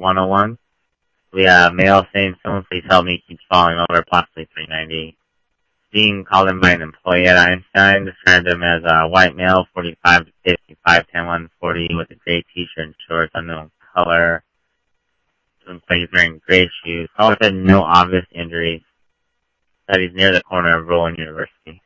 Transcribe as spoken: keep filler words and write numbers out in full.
one oh one. We have mail saying, someone please help me, keeps falling over, possibly three ninety. Being called in by an employee at Einstein, described him as a white male, forty-five to fifty-five, ten, one forty, with a gray t-shirt and shorts, unknown color. He's wearing gray shoes. Also, no obvious injuries. That he's near the corner of Rowan University.